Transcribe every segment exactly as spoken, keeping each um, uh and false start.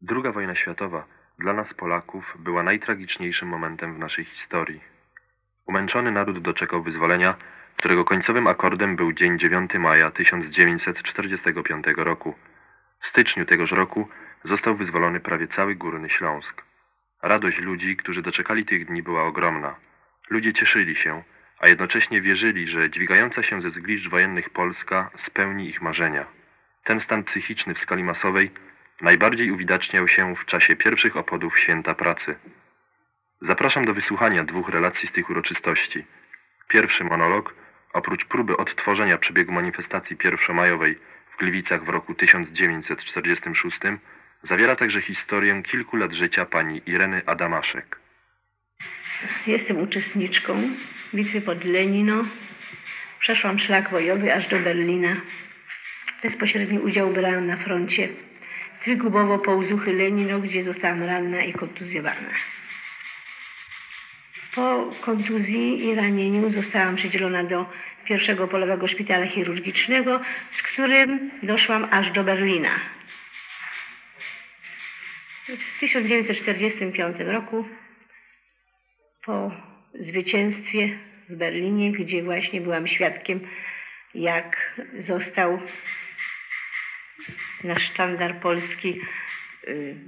Druga wojna światowa dla nas Polaków była najtragiczniejszym momentem w naszej historii. Umęczony naród doczekał wyzwolenia, którego końcowym akordem był dzień dziewiątego maja tysiąc dziewięćset czterdziestego piątego roku. W styczniu tegoż roku został wyzwolony prawie cały Górny Śląsk. Radość ludzi, którzy doczekali tych dni, była ogromna. Ludzie cieszyli się, a jednocześnie wierzyli, że dźwigająca się ze zgliszcz wojennych Polska spełni ich marzenia. Ten stan psychiczny w skali masowej najbardziej uwidaczniał się w czasie pierwszych obchodów Święta Pracy. Zapraszam do wysłuchania dwóch relacji z tych uroczystości. Pierwszy monolog, oprócz próby odtworzenia przebiegu manifestacji pierwszomajowej w Gliwicach w roku tysiąc dziewięćset czterdziestym szóstym, zawiera także historię kilku lat życia pani Ireny Adamaszek. Jestem uczestniczką bitwy pod Lenino. Przeszłam szlak bojowy aż do Berlina. Bezpośredni udział brałam na froncie Trygubowo-Połzuchy-Lenino, gdzie zostałam ranna i kontuzjowana. Po kontuzji i ranieniu zostałam przydzielona do pierwszego polowego szpitala chirurgicznego, z którym doszłam aż do Berlina. W tysiąc dziewięćset czterdziestym piątym roku, po zwycięstwie w Berlinie, gdzie właśnie byłam świadkiem, jak został nasz sztandar polski y,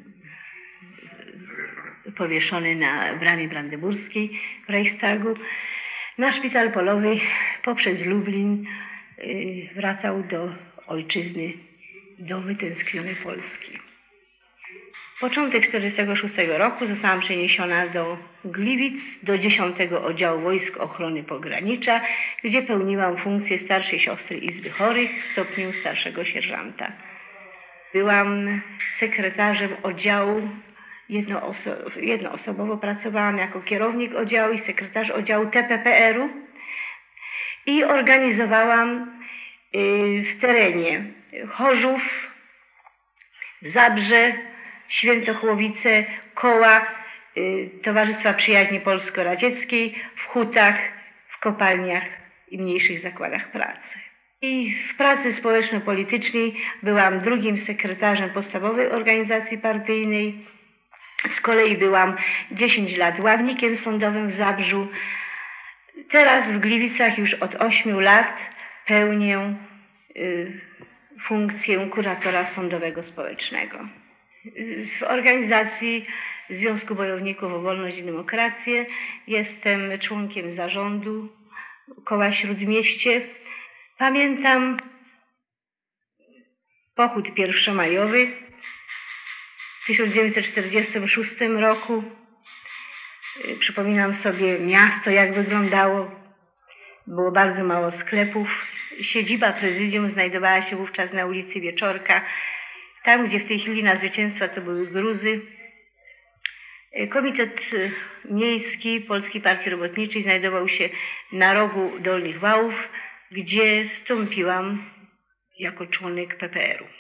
powieszony na bramie brandenburskiej w Reichstagu, na szpital polowy poprzez Lublin y, wracał do ojczyzny, do wytęsknionej Polski. Początek tysiąc dziewięćset czterdziestego szóstego roku zostałam przeniesiona do Gliwic, do dziesiątego Oddziału Wojsk Ochrony Pogranicza, gdzie pełniłam funkcję starszej siostry Izby Chorych w stopniu starszego sierżanta. Byłam sekretarzem oddziału, jednooso- jednoosobowo pracowałam jako kierownik oddziału i sekretarz oddziału T P P R u i organizowałam w terenie Chorzów, Zabrze, Świętochłowice, koła y, Towarzystwa Przyjaźni Polsko-Radzieckiej w hutach, w kopalniach i mniejszych zakładach pracy. I w pracy społeczno-politycznej byłam drugim sekretarzem podstawowej organizacji partyjnej. Z kolei byłam dziesięć lat ławnikiem sądowym w Zabrzu. Teraz w Gliwicach już od ośmiu lat pełnię y, funkcję kuratora sądowego społecznego. W organizacji Związku Bojowników o Wolność i Demokrację jestem członkiem zarządu Koła Śródmieście. Pamiętam pochód pierwszomajowy w tysiąc dziewięćset czterdziestym szóstym roku. Przypominam sobie miasto, jak wyglądało. Było bardzo mało sklepów. Siedziba prezydium znajdowała się wówczas na ulicy Wieczorka, tam, gdzie w tej chwili na zwycięstwa to były Gruzy. Komitet Miejski Polskiej Partii Robotniczej znajdował się na rogu Dolnych Wałów, gdzie wstąpiłam jako członek P P R u.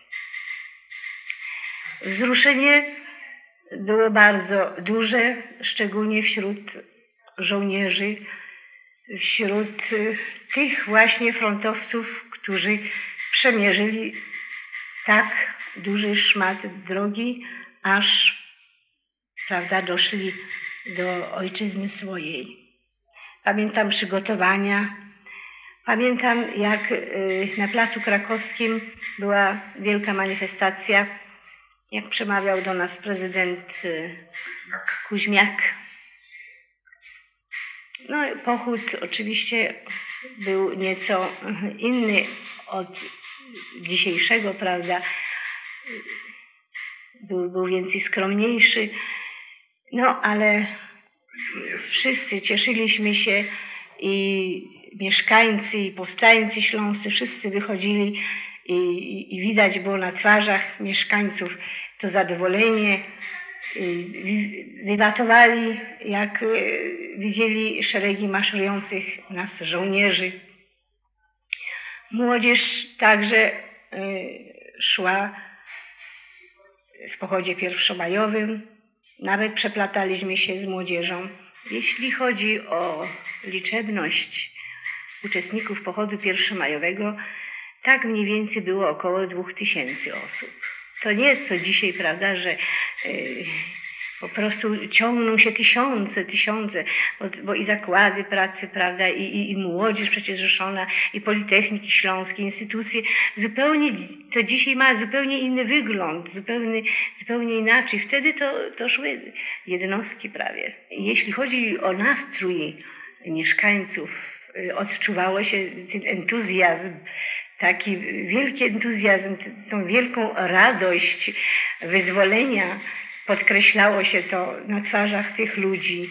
Wzruszenie było bardzo duże, szczególnie wśród żołnierzy, wśród tych właśnie frontowców, którzy przemierzyli tak duży szmat drogi, aż, prawda, doszli do ojczyzny swojej. Pamiętam przygotowania. Pamiętam, jak na Placu Krakowskim była wielka manifestacja, jak przemawiał do nas prezydent Kuźmiak. No, pochód oczywiście był nieco inny od dzisiejszego, prawda? Był, był więcej skromniejszy. No, ale wszyscy cieszyliśmy się i mieszkańcy, i powstańcy śląscy, wszyscy wychodzili i, i, i widać było na twarzach mieszkańców to zadowolenie. Wylatowali, jak widzieli szeregi maszerujących nas żołnierzy. Młodzież także szła w pochodzie pierwszomajowym. Nawet przeplataliśmy się z młodzieżą. Jeśli chodzi o liczebność uczestników pochodu pierwszomajowego, tak mniej więcej było około dwóch tysięcy osób. To nie co dzisiaj, prawda, że y, po prostu ciągną się tysiące, tysiące, bo, bo i zakłady pracy, prawda, i, i, i młodzież przecież zrzeszona, i Politechniki Śląskie, instytucje, zupełnie, to dzisiaj ma zupełnie inny wygląd, zupełnie, zupełnie inaczej. Wtedy to, to szły jednostki prawie. Jeśli chodzi o nastrój mieszkańców, odczuwało się ten entuzjazm, taki wielki entuzjazm, tą wielką radość wyzwolenia. Podkreślało się to na twarzach tych ludzi.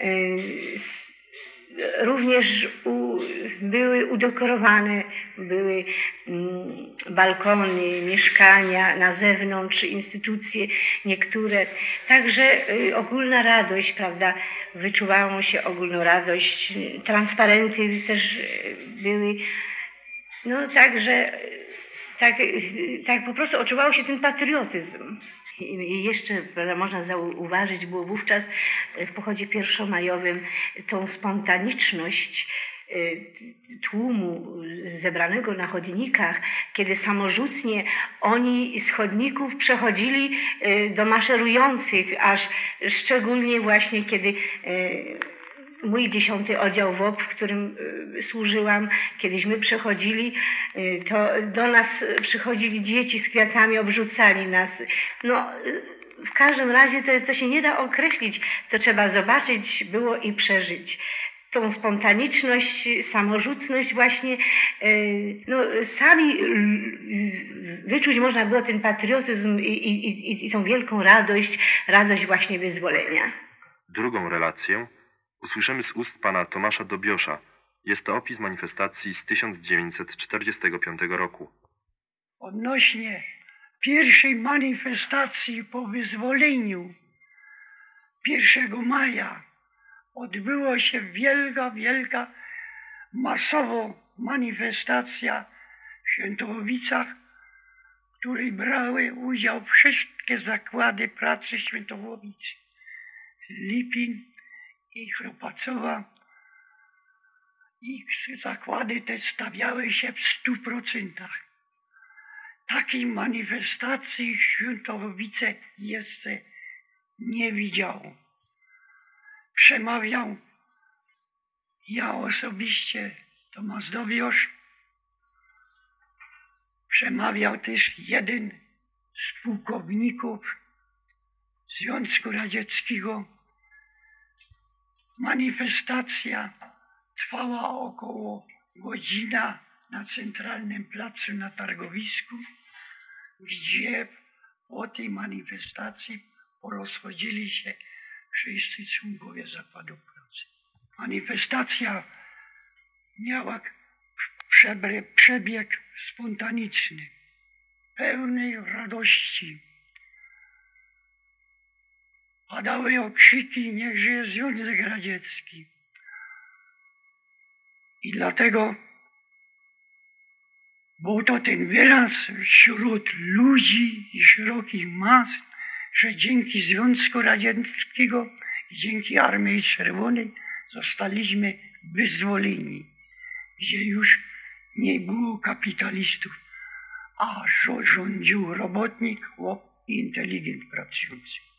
Również u, były udekorowane, były mm, balkony, mieszkania na zewnątrz, instytucje niektóre. Także y, ogólna radość, prawda, wyczuwało się ogólną radość. Transparenty też były. No także tak, tak po prostu odczuwało się ten patriotyzm. I jeszcze można zauważyć, było wówczas w pochodzie pierwszomajowym tą spontaniczność tłumu zebranego na chodnikach, kiedy samorzutnie oni z chodników przechodzili do maszerujących, aż szczególnie właśnie kiedy mój dziesiąty oddział W O P, w którym służyłam, kiedyśmy przechodzili, to do nas przychodzili dzieci z kwiatami, obrzucali nas. No, w każdym razie to, to się nie da określić, to trzeba zobaczyć było i przeżyć. Tą spontaniczność, samorzutność właśnie, no sami wyczuć można było ten patriotyzm i, i, i, i tą wielką radość, radość właśnie wyzwolenia. Drugą relację usłyszymy z ust pana Tomasza Dobiosza. Jest to opis manifestacji z tysiąc dziewięćset czterdziestego piątego roku. Odnośnie pierwszej manifestacji po wyzwoleniu pierwszego maja odbyła się wielka, wielka, masowo manifestacja w Świętochowicach, w której brały udział wszystkie zakłady pracy Świętochowic, Lipin i Chropacowa, i zakłady te stawiały się w stu procentach. Takiej manifestacji Świętochowice jeszcze nie widziało. Przemawiał ja osobiście, Tomasz Dobiosz. Przemawiał też jeden z pułkowników Związku Radzieckiego. Manifestacja trwała około godzina na centralnym placu na targowisku, gdzie po tej manifestacji porozchodzili się wszyscy członkowie zakładu pracy. Manifestacja miała przebieg spontaniczny, pełnej radości. Padały okrzyki: niech żyje Związek Radziecki. I dlatego był to ten wyraz wśród ludzi i szerokich mas, że dzięki Związku Radzieckiego i dzięki Armii Czerwonej zostaliśmy wyzwoleni, gdzie już nie było kapitalistów, a rządził robotnik, chłop i inteligent pracujący.